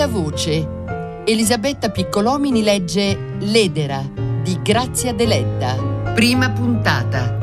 Seconda voce. Elisabetta Piccolomini legge L'Edera di Grazia Deledda. Prima puntata.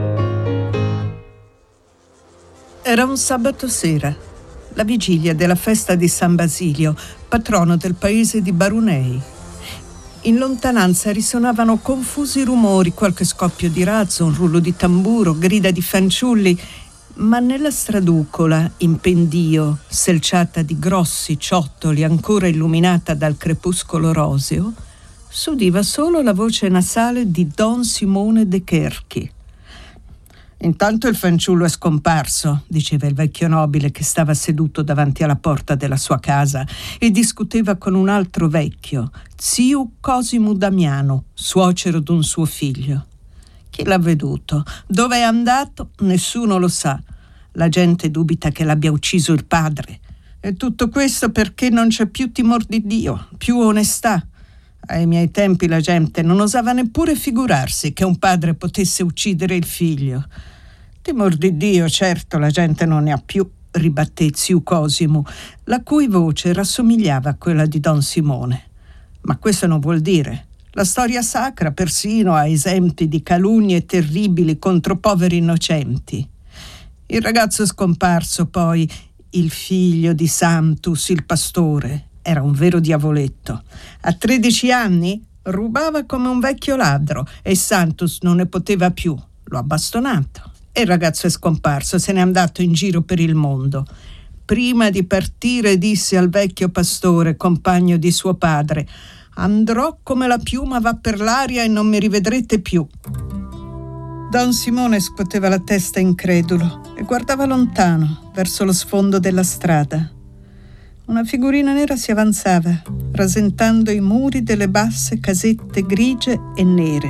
Era un sabato sera, la vigilia della festa di San Basilio, patrono del paese di Barunei. In lontananza risonavano confusi rumori, qualche scoppio di razzo, un rullo di tamburo, grida di fanciulli, ma nella straducola, in pendio, selciata di grossi ciottoli ancora illuminata dal crepuscolo roseo, s'udiva solo la voce nasale di Don Simone de Cherchi. «Intanto il fanciullo è scomparso», diceva il vecchio nobile che stava seduto davanti alla porta della sua casa e discuteva con un altro vecchio, zio Cosimo Damiano, suocero d'un suo figlio. «Chi l'ha veduto? Dove è andato? Nessuno lo sa. La gente dubita che l'abbia ucciso il padre. E tutto questo perché non c'è più timor di Dio, più onestà. Ai miei tempi la gente non osava neppure figurarsi che un padre potesse uccidere il figlio. Timor di Dio, certo, la gente non ne ha più», ribatté zio Cosimo, la cui voce rassomigliava a quella di Don Simone. «Ma questo non vuol dire. La storia sacra persino ha esempi di calunnie terribili contro poveri innocenti. Il ragazzo scomparso poi, il figlio di Santus, il pastore, era un vero diavoletto. A 13 anni rubava come un vecchio ladro e Santus non ne poteva più. Lo ha bastonato e il ragazzo è scomparso, se n'è andato in giro per il mondo. Prima di partire disse al vecchio pastore, compagno di suo padre: «Andrò come la piuma va per l'aria e non mi rivedrete più». Don Simone scuoteva la testa incredulo e guardava lontano, verso lo sfondo della strada. Una figurina nera si avanzava, rasentando i muri delle basse casette grigie e nere.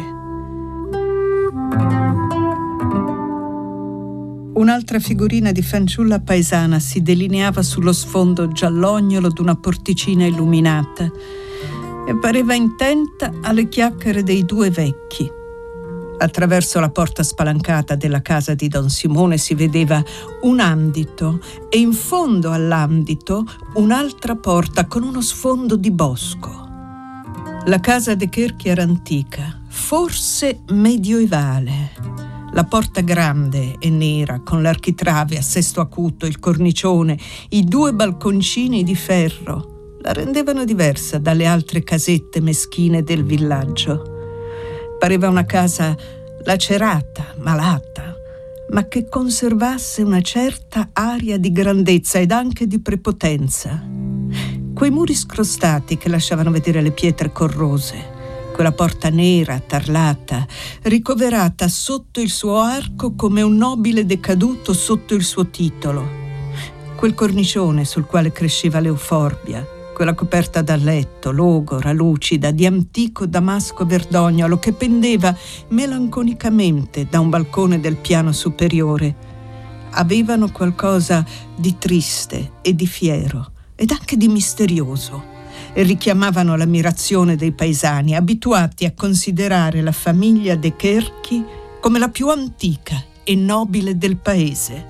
Un'altra figurina di fanciulla paesana si delineava sullo sfondo giallognolo d'una porticina illuminata e pareva intenta alle chiacchiere dei due vecchi. Attraverso la porta spalancata della casa di Don Simone si vedeva un andito e in fondo all'andito un'altra porta con uno sfondo di bosco. La casa de Cherchi era antica, forse medioevale. La porta grande e nera con l'architrave a sesto acuto, il cornicione, i 2 balconcini di ferro la rendevano diversa dalle altre casette meschine del villaggio. Pareva una casa lacerata, malata, ma che conservasse una certa aria di grandezza ed anche di prepotenza. Quei muri scrostati che lasciavano vedere le pietre corrose, quella porta nera, tarlata, ricoverata sotto il suo arco come un nobile decaduto sotto il suo titolo, quel cornicione sul quale cresceva l'euforbia, quella coperta da letto, logora, lucida, di antico damasco verdognolo che pendeva melanconicamente da un balcone del piano superiore, avevano qualcosa di triste e di fiero ed anche di misterioso e richiamavano l'ammirazione dei paesani, abituati a considerare la famiglia de Cherchi come la più antica e nobile del paese.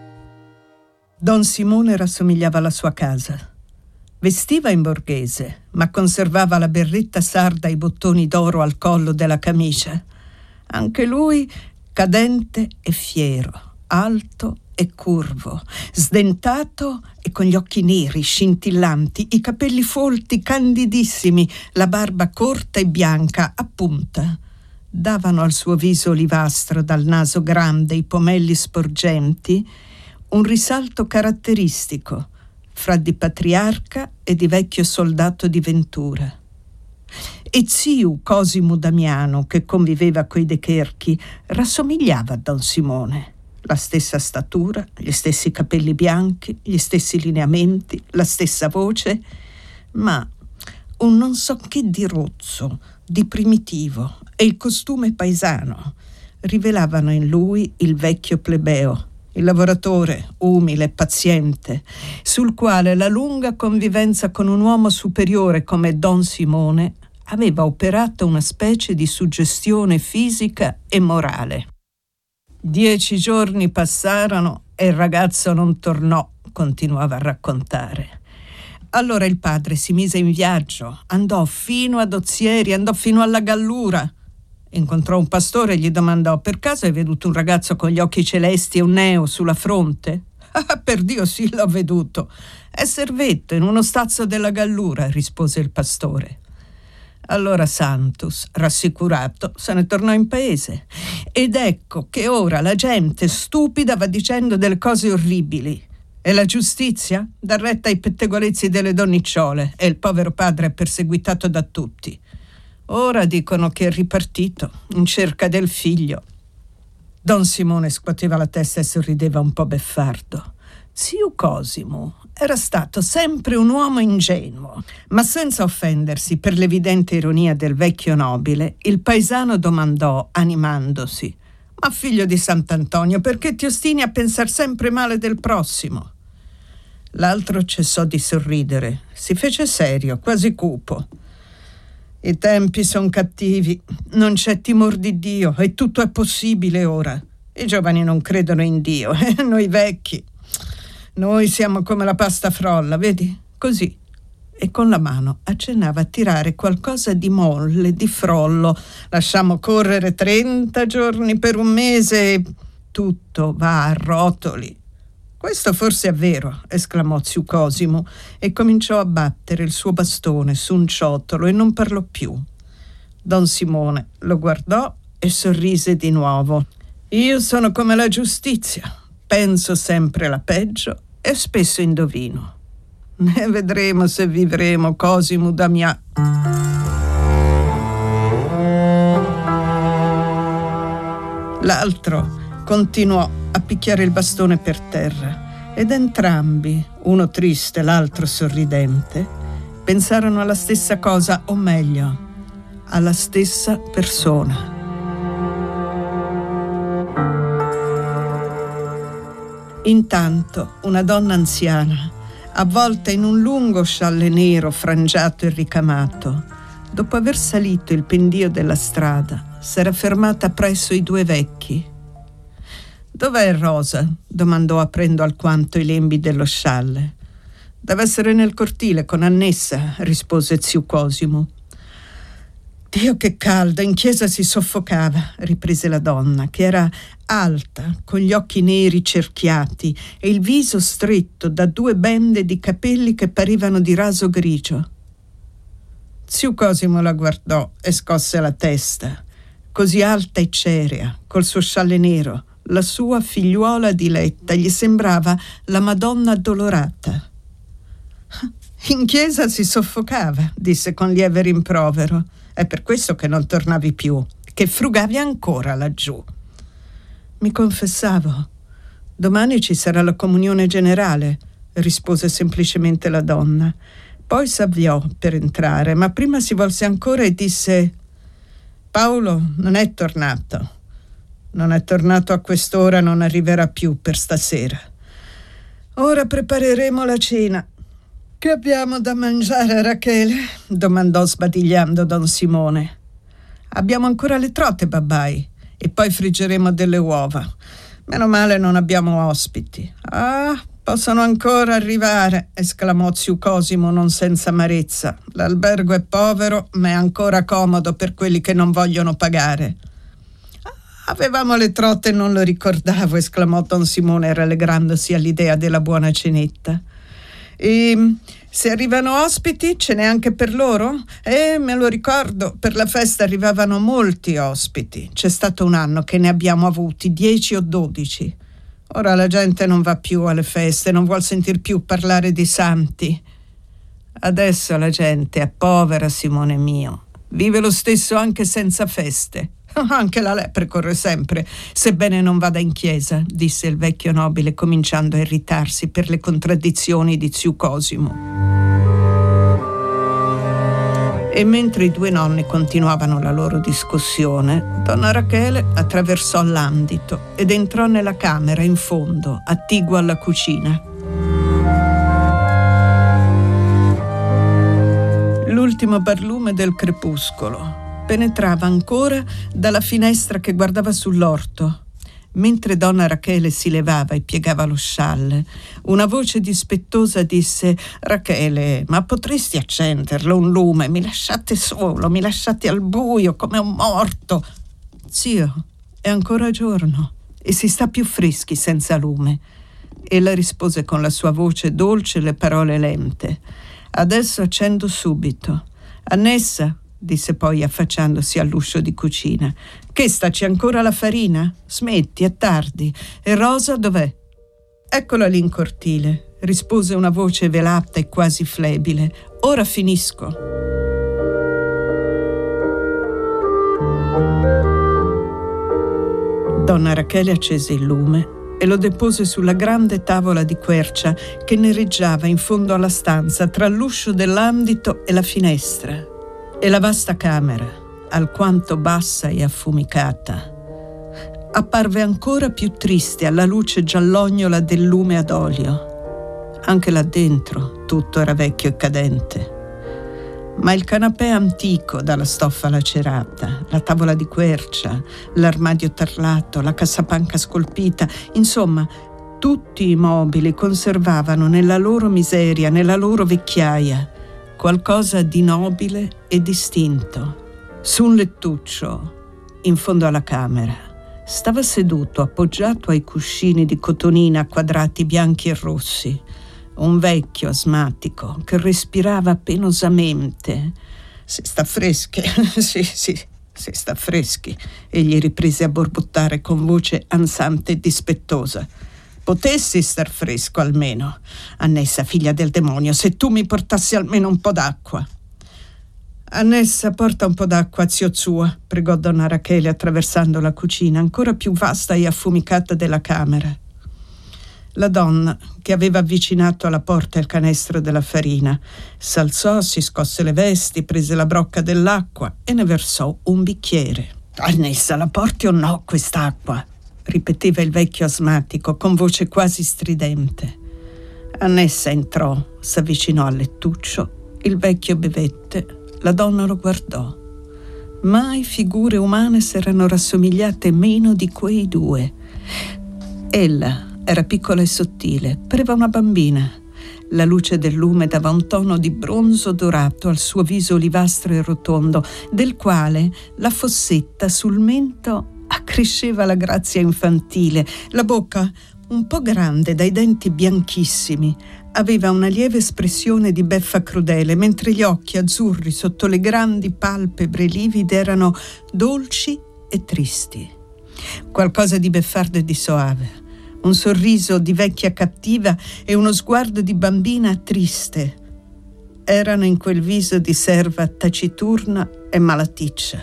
Don Simone rassomigliava alla sua casa. Vestiva in borghese, ma conservava la berretta sarda e i bottoni d'oro al collo della camicia. Anche lui cadente e fiero, alto e curvo, sdentato e con gli occhi neri, scintillanti, i capelli folti, candidissimi, la barba corta e bianca, a punta. Davano al suo viso olivastro, dal naso grande, i pomelli sporgenti, un risalto caratteristico fra di patriarca e di vecchio soldato di Ventura. E zio Cosimo Damiano, che conviveva coi de Cherchi, rassomigliava a Don Simone. La stessa statura, gli stessi capelli bianchi, gli stessi lineamenti, la stessa voce, ma un non so che di rozzo, di primitivo, e il costume paesano rivelavano in lui il vecchio plebeo, il lavoratore umile e paziente, sul quale la lunga convivenza con un uomo superiore come Don Simone aveva operato una specie di suggestione fisica e morale. 10 giorni passarono e il ragazzo non tornò, continuava a raccontare. Allora il padre si mise in viaggio, andò fino ad Ozieri, andò fino alla Gallura. Incontrò un pastore e gli domandò: per caso hai veduto un ragazzo con gli occhi celesti e un neo sulla fronte? Ah, per Dio sì, l'ho veduto. È Servetto, in uno stazzo della Gallura, rispose il pastore. Allora Santus, rassicurato, se ne tornò in paese. Ed ecco che ora la gente stupida va dicendo delle cose orribili. E la giustizia dà retta ai pettegolezzi delle donnicciole e il povero padre è perseguitato da tutti. Ora dicono che è ripartito in cerca del figlio. Don Simone scuoteva la testa e sorrideva un po' beffardo. Zio Cosimo era stato sempre un uomo ingenuo, ma senza offendersi per l'evidente ironia del vecchio nobile, il paesano domandò, animandosi: ma figlio di Sant'Antonio, perché ti ostini a pensar sempre male del prossimo? L'altro cessò di sorridere, si fece serio, quasi cupo. I tempi son cattivi, non c'è timor di Dio e tutto è possibile ora. I giovani non credono in Dio, noi vecchi. Noi siamo come la pasta frolla, vedi? Così. E con la mano accennava a tirare qualcosa di molle, di frollo. Lasciamo correre 30 giorni per un mese e tutto va a rotoli. Questo forse è vero, esclamò zio Cosimo e cominciò a battere il suo bastone su un ciotolo e non parlò più. Don Simone lo guardò e sorrise di nuovo. Io sono come la giustizia, penso sempre la peggio e spesso indovino. Ne vedremo se vivremo, Cosimo da mia. L'altro continuò a picchiare il bastone per terra ed entrambi, uno triste, l'altro sorridente, pensarono alla stessa cosa, o meglio, alla stessa persona. Intanto una donna anziana, avvolta in un lungo scialle nero frangiato e ricamato, dopo aver salito il pendio della strada, s'era fermata presso i due vecchi. «Dov'è Rosa?» domandò aprendo alquanto i lembi dello scialle. «Deve essere nel cortile con Annessa», rispose zio Cosimo. «Dio che caldo, in chiesa si soffocava», riprese la donna, che era alta, con gli occhi neri cerchiati e il viso stretto da due bende di capelli che parevano di raso grigio. Zio Cosimo la guardò e scosse la testa. Così alta e cerea, col suo scialle nero, la sua figliuola diletta gli sembrava la Madonna addolorata. «In chiesa si soffocava», disse con lieve rimprovero. «È per questo che non tornavi più, che frugavi ancora laggiù». «Mi confessavo. Domani ci sarà la comunione generale», rispose semplicemente la donna. Poi s'avviò per entrare, ma prima si volse ancora e disse: «Paolo non è tornato. Non è tornato a quest'ora, non arriverà più per stasera. Ora prepareremo la cena». «Che abbiamo da mangiare, Rachele?» domandò sbadigliando don Simone. «Abbiamo ancora le trote, babbai, e poi friggeremo delle uova. Meno male non abbiamo ospiti». «Ah, possono ancora arrivare», esclamò zio Cosimo non senza amarezza. «L'albergo è povero, ma è ancora comodo per quelli che non vogliono pagare». «Avevamo le trote e non lo ricordavo», esclamò don Simone rallegrandosi all'idea della buona cenetta. «E se arrivano ospiti ce n'è anche per loro?» Me lo ricordo, per la festa arrivavano molti ospiti. C'è stato un anno che ne abbiamo avuti 10 o 12. Ora la gente non va più alle feste, non vuol sentir più parlare di santi. Adesso la gente è povera, Simone mio. Vive lo stesso anche senza feste. Anche la lepre corre sempre, sebbene non vada in chiesa», disse il vecchio nobile, cominciando a irritarsi per le contraddizioni di zio Cosimo. E mentre i due nonni continuavano la loro discussione, donna Rachele attraversò l'andito ed entrò nella camera in fondo, attigua alla cucina. L'ultimo barlume del crepuscolo penetrava ancora dalla finestra che guardava sull'orto Mentre donna Rachele si levava e piegava lo scialle, una voce dispettosa disse: «Rachele, ma potresti accenderlo un lume? Mi lasciate solo, mi lasciate al buio come un morto». «Zio, è ancora giorno e si sta più freschi senza lume». Ella rispose con la sua voce dolce e le parole lente: «Adesso accendo subito». «Annessa», disse poi affacciandosi all'uscio di cucina, «che sta, c'è ancora la farina? Smetti, è tardi. E Rosa dov'è?» «Eccola lì in cortile», rispose una voce velata e quasi flebile. «Ora finisco». Donna Rachele accese il lume e lo depose sulla grande tavola di quercia che nereggiava in fondo alla stanza tra l'uscio dell'andito e la finestra. E la vasta camera, alquanto bassa e affumicata, apparve ancora più triste alla luce giallognola del lume ad olio. Anche là dentro tutto era vecchio e cadente. Ma il canapè antico dalla stoffa lacerata, la tavola di quercia, l'armadio tarlato, la cassapanca scolpita, insomma, tutti i mobili conservavano nella loro miseria, nella loro vecchiaia, qualcosa di nobile e distinto. Su un lettuccio, in fondo alla camera, stava seduto, appoggiato ai cuscini di cotonina a quadrati bianchi e rossi, un vecchio asmatico che respirava penosamente. «Si sta freschi, sì, si sta freschi», egli riprese a borbottare con voce ansante e dispettosa. «Potessi star fresco almeno. Annessa, figlia del demonio, se tu mi portassi almeno un po' d'acqua». «Annessa, porta un po' d'acqua a zio Zua», pregò donna Rachele attraversando la cucina, ancora più vasta e affumicata della camera. La donna, che aveva avvicinato alla porta il canestro della farina, s'alzò, si scosse le vesti, prese la brocca dell'acqua e ne versò un bicchiere. «Annessa, la porti o no quest'acqua?» ripeteva il vecchio asmatico con voce quasi stridente. Annessa entrò, s'avvicinò al lettuccio, il vecchio bevette, la donna lo guardò. Mai figure umane s'erano rassomigliate meno di quei due. Ella era piccola e sottile, pareva una bambina. La luce del lume dava un tono di bronzo dorato al suo viso olivastro e rotondo, del quale la fossetta sul mento accresceva la grazia infantile. La bocca, un po' grande, dai denti bianchissimi, aveva una lieve espressione di beffa crudele, mentre gli occhi azzurri sotto le grandi palpebre livide erano dolci e tristi. Qualcosa di beffardo e di soave, un sorriso di vecchia cattiva e uno sguardo di bambina triste erano in quel viso di serva taciturna e malaticcia,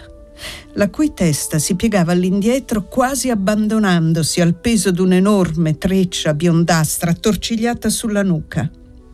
la cui testa si piegava all'indietro quasi abbandonandosi al peso d'un'enorme treccia biondastra attorcigliata sulla nuca.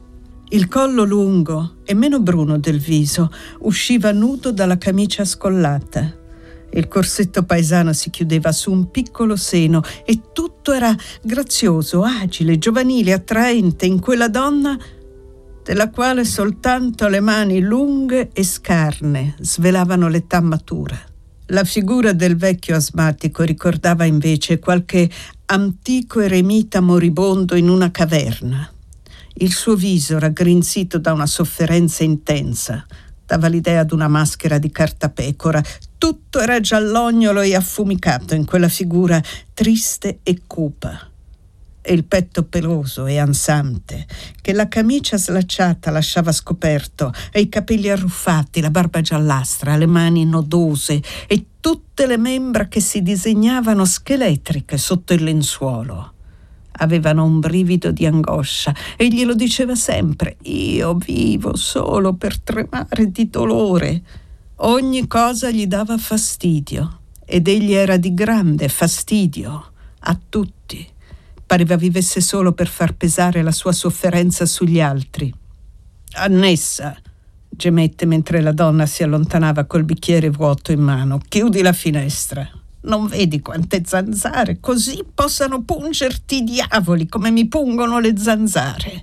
Il collo lungo e meno bruno del viso usciva nudo dalla camicia scollata. Il corsetto paesano si chiudeva su un piccolo seno e tutto era grazioso, agile, giovanile, attraente in quella donna della quale soltanto le mani lunghe e scarne svelavano l'età matura. La figura del vecchio asmatico ricordava invece qualche antico eremita moribondo in una caverna. Il suo viso, raggrinzito da una sofferenza intensa, dava l'idea d'una maschera di cartapecora. Tutto era giallognolo e affumicato in quella figura triste e cupa. E il petto peloso e ansante, che la camicia slacciata lasciava scoperto, e i capelli arruffati, la barba giallastra, le mani nodose e tutte le membra che si disegnavano scheletriche sotto il lenzuolo. Avevano un brivido di angoscia e glielo diceva sempre: «Io vivo solo per tremare di dolore». Ogni cosa gli dava fastidio ed egli era di grande fastidio a tutti. Pareva vivesse solo per far pesare la sua sofferenza sugli altri. «Annessa», gemette mentre la donna si allontanava col bicchiere vuoto in mano, «chiudi la finestra. Non vedi quante zanzare? Così possano pungerti i diavoli come mi pungono le zanzare».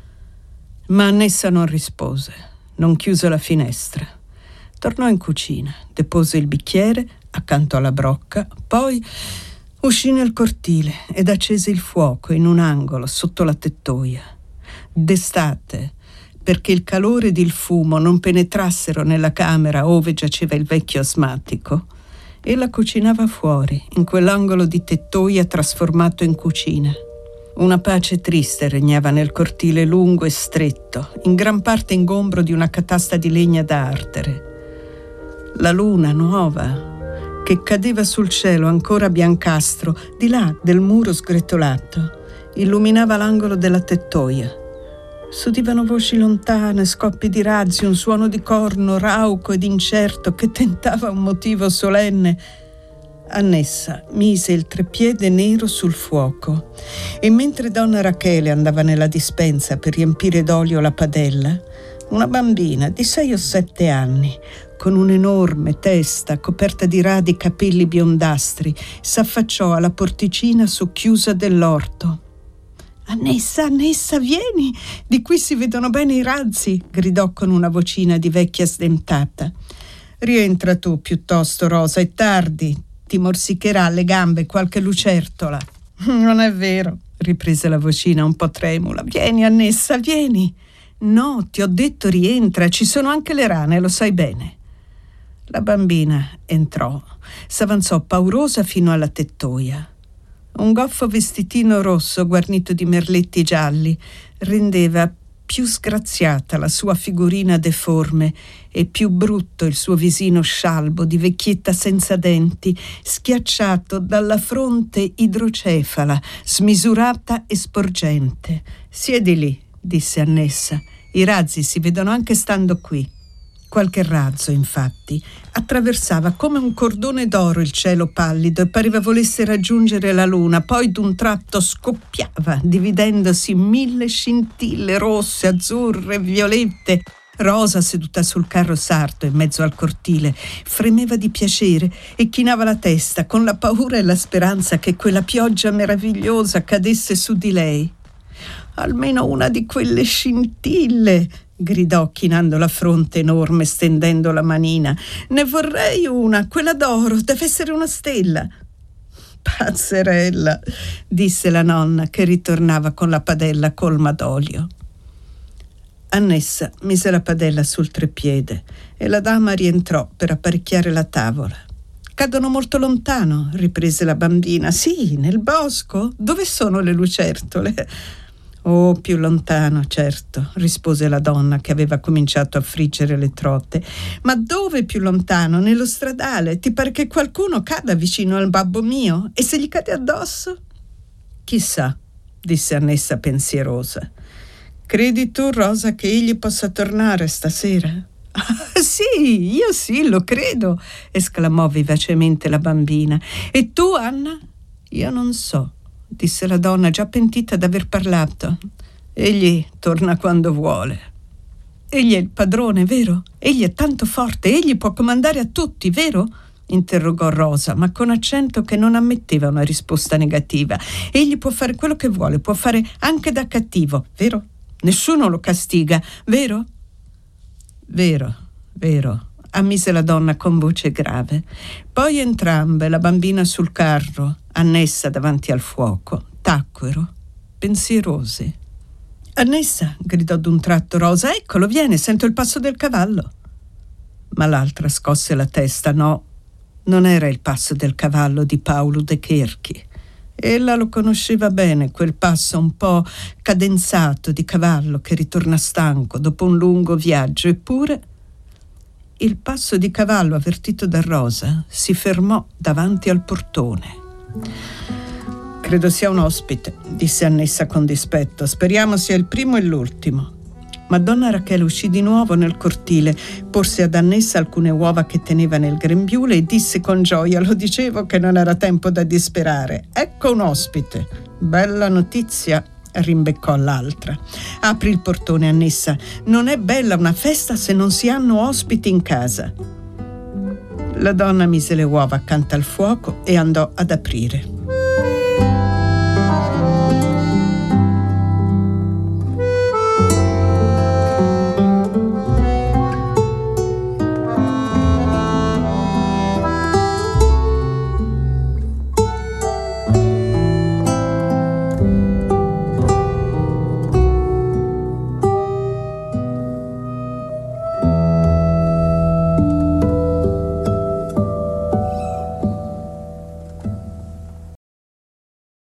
Ma Annessa non rispose, non chiuse la finestra. Tornò in cucina, depose il bicchiere accanto alla brocca, poi Uscì nel cortile ed accese il fuoco in un angolo sotto la tettoia. D'estate, perché il calore ed il fumo non penetrassero nella camera ove giaceva il vecchio asmatico, ella cucinava fuori, in quell'angolo di tettoia trasformato in cucina. Una pace triste regnava nel cortile lungo e stretto, in gran parte ingombro di una catasta di legna da ardere. La luna nuova, che cadeva sul cielo ancora biancastro, di là del muro sgretolato, illuminava l'angolo della tettoia. S'udivano voci lontane, scoppi di razzi, un suono di corno rauco ed incerto che tentava un motivo solenne. Annessa mise il treppiede nero sul fuoco e mentre donna Rachele andava nella dispensa per riempire d'olio la padella, una bambina di 6 o 7 anni, con un'enorme testa coperta di radi capelli biondastri, s'affacciò alla porticina socchiusa dell'orto. «Annessa, Annessa, vieni! Di qui si vedono bene i razzi!» gridò con una vocina di vecchia sdentata. «Rientra tu piuttosto, Rosa, è tardi. Ti morsicherà alle gambe qualche lucertola». «Non è vero», riprese la vocina un po' tremula. «Vieni, Annessa, vieni!» «No, ti ho detto rientra, ci sono anche le rane, lo sai bene». La bambina entrò, s'avanzò paurosa fino alla tettoia. Un goffo vestitino rosso guarnito di merletti gialli rendeva più sgraziata la sua figurina deforme e più brutto il suo visino scialbo di vecchietta senza denti, schiacciato dalla fronte idrocefala, smisurata e sporgente. «Siedi lì», disse Annessa, «i razzi si vedono anche stando qui». Qualche razzo, infatti, attraversava come un cordone d'oro il cielo pallido e pareva volesse raggiungere la luna, poi d'un tratto scoppiava, dividendosi in 1000 scintille rosse, azzurre, violette. Rosa, seduta sul carro sarto in mezzo al cortile, fremeva di piacere e chinava la testa con la paura e la speranza che quella pioggia meravigliosa cadesse su di lei. «Almeno una di quelle scintille!» gridò chinando la fronte enorme, stendendo la manina. «Ne vorrei una, quella d'oro, deve essere una stella». «Pazzerella», disse la nonna che ritornava con la padella colma d'olio. Annessa mise la padella sul treppiede e la dama rientrò per apparecchiare la tavola. «Cadono molto lontano», riprese la bambina. «Sì, nel bosco. Dove sono le lucertole?» «Oh, più lontano, certo», rispose la donna che aveva cominciato a friggere le trote. «Ma dove più lontano? Nello stradale. Ti pare che qualcuno cada vicino al babbo mio? E se gli cade addosso?» «Chissà», disse Annessa pensierosa. «Credi tu, Rosa, che egli possa tornare stasera?» «Ah, sì, io sì, lo credo», esclamò vivacemente la bambina. «E tu, Anna?» «Io non so», disse la donna, già pentita d'aver parlato. «Egli torna quando vuole». «Egli è il padrone, vero? Egli è tanto forte, egli può comandare a tutti, vero?» interrogò Rosa, ma con accento che non ammetteva una risposta negativa. «Egli può fare quello che vuole, può fare anche da cattivo, vero? Nessuno lo castiga, vero?» «Vero, vero», ammise la donna con voce grave. Poi entrambe, la bambina sul carro, Annessa davanti al fuoco, tacquero, pensierose. «Annessa», gridò d'un tratto Rosa, «eccolo, viene, sento il passo del cavallo». Ma l'altra scosse la testa. No, non era il passo del cavallo di Paolo de Cherchi. Ella lo conosceva bene, quel passo un po' cadenzato di cavallo che ritorna stanco dopo un lungo viaggio. Eppure il passo di cavallo avvertito da Rosa si fermò davanti al portone. «Credo sia un ospite», disse Annessa con dispetto. «Speriamo sia il primo e l'ultimo». Ma donna Rachele uscì di nuovo nel cortile, porse ad Annessa alcune uova che teneva nel grembiule e disse con gioia: «Lo dicevo che non era tempo da disperare. Ecco un ospite. Bella notizia», rimbeccò l'altra. «Apri il portone, Annessa. Non è bella una festa se non si hanno ospiti in casa». La donna mise le uova accanto al fuoco e andò ad aprire.